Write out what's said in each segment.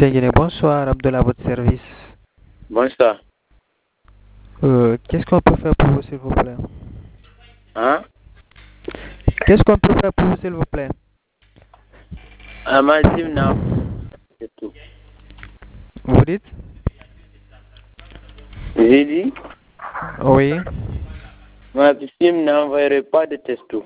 Guinée, bonsoir, Abdullah, à votre service. Bonsoir. Qu'est-ce qu'on peut faire pour vous, s'il vous plaît? Hein? Qu'est-ce qu'on peut faire pour vous, s'il vous plaît? Amazim n'a c'est tout. Vous dites? J'ai dit, Oui. ma sim n'envoierait pas de testo.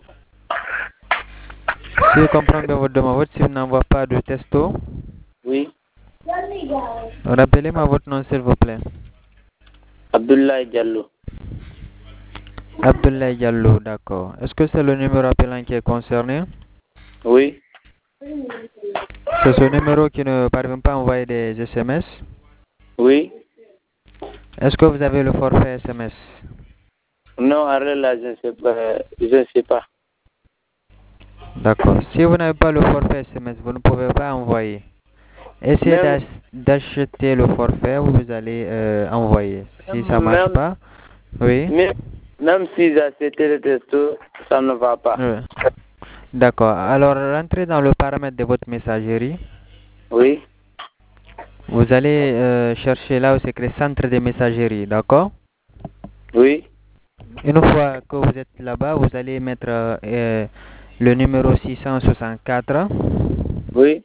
Si je comprends bien votre demande, votre SIM n'envoie pas de testo. Oui. Rappelez-moi votre nom, s'il vous plaît. Abdullah Diallo. Abdoulaye Diallo, d'accord. Est-ce que c'est le numéro appelant qui est concerné? Oui. C'est ce numéro qui ne parvient pas à envoyer des SMS? Oui. Est-ce que vous avez le forfait SMS? Non, arrête là, je ne sais pas. Je ne sais pas. D'accord. Si vous n'avez pas le forfait SMS, vous ne pouvez pas envoyer. Essayez Même, d'acheter le forfait, vous allez envoyer. Si ça ne marche pas, oui. Même si j'ai accepté le testo, ça ne va pas. D'accord. Alors, rentrez dans le paramètre de votre messagerie. Oui. Vous allez chercher là où c'est écrit centre de messagerie, d'accord? Oui. Une fois que vous êtes là-bas, vous allez mettre le numéro 664. Oui.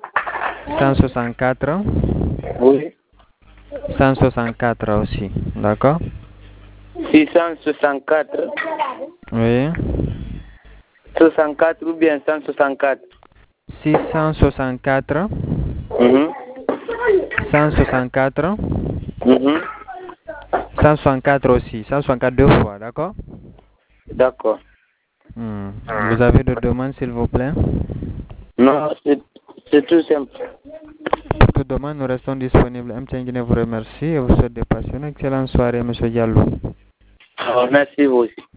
164. Oui. 164 aussi, d'accord? 664. Oui. 64 ou bien 164. 664. 164. 164 aussi. 162 fois, d'accord? D'accord. Vous avez de demandes, s'il vous plaît? Non, c'est tout simple. Pour toute demande, nous restons disponibles. M. Guinée vous remercie et vous souhaite de passer une excellente soirée, M. Diallo. Merci vous aussi.